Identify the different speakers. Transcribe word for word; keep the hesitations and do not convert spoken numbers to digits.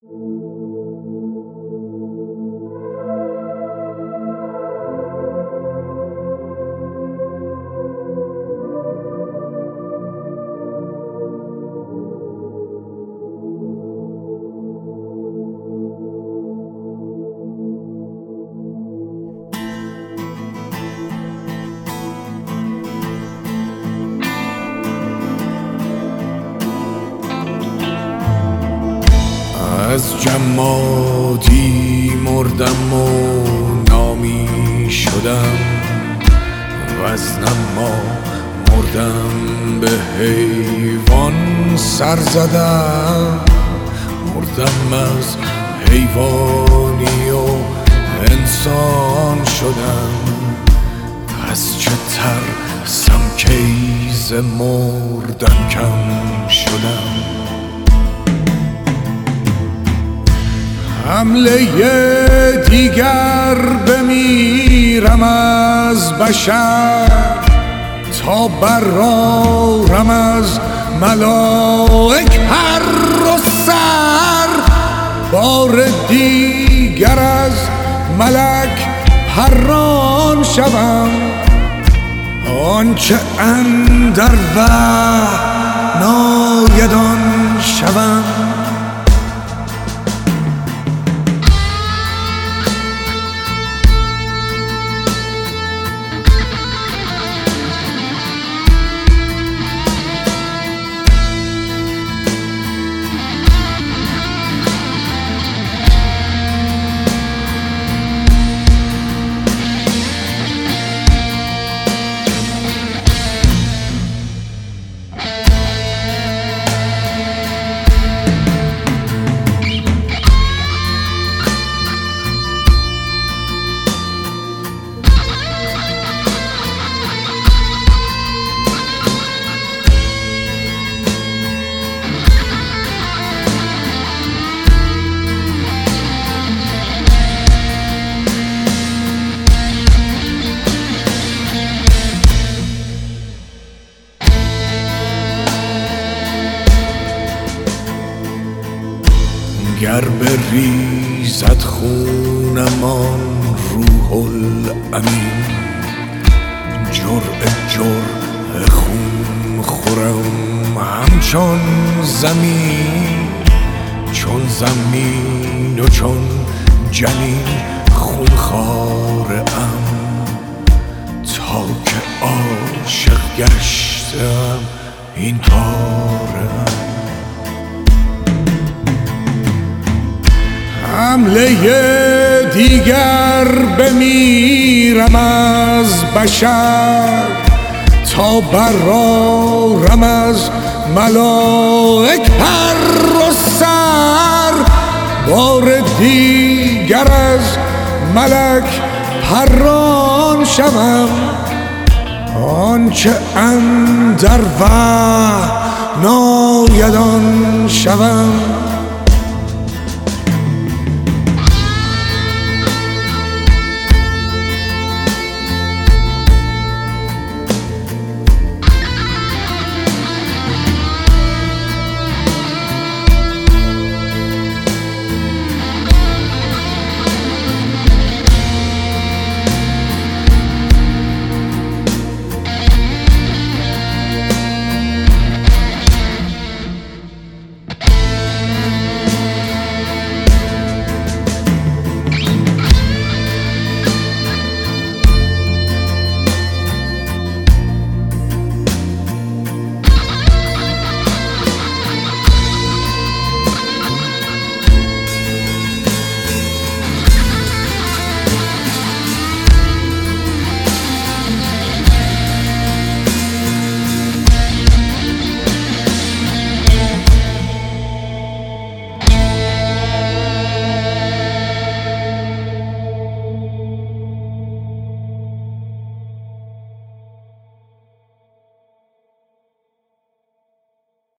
Speaker 1: از جمادی مردم و نامی شدم، وزنم ما مردم به حیوان سر زدم. مردم از حیوانی و انسان شدم، پس چه ترسم کی ز مردن کم شدم. حمله دیگر بمیرم از بشر، تا برارم از ملائک پر و سر. بار دیگر از ملک پران شوم، آنچه اندر وحی ناید آن شوم. گر بریزد خونم آن روح الامین، جرعه جرعه خون خورم همچون زمین. چون زمین و چون جنین خونخوارم، تا که عاشق گشتم این کارم. حمله دیگر بمیرم از بشر، تا برارم از ملائک پر و سر. بار دیگر از ملک پران شوم، آنچه اندر وحی ناید آن شوم.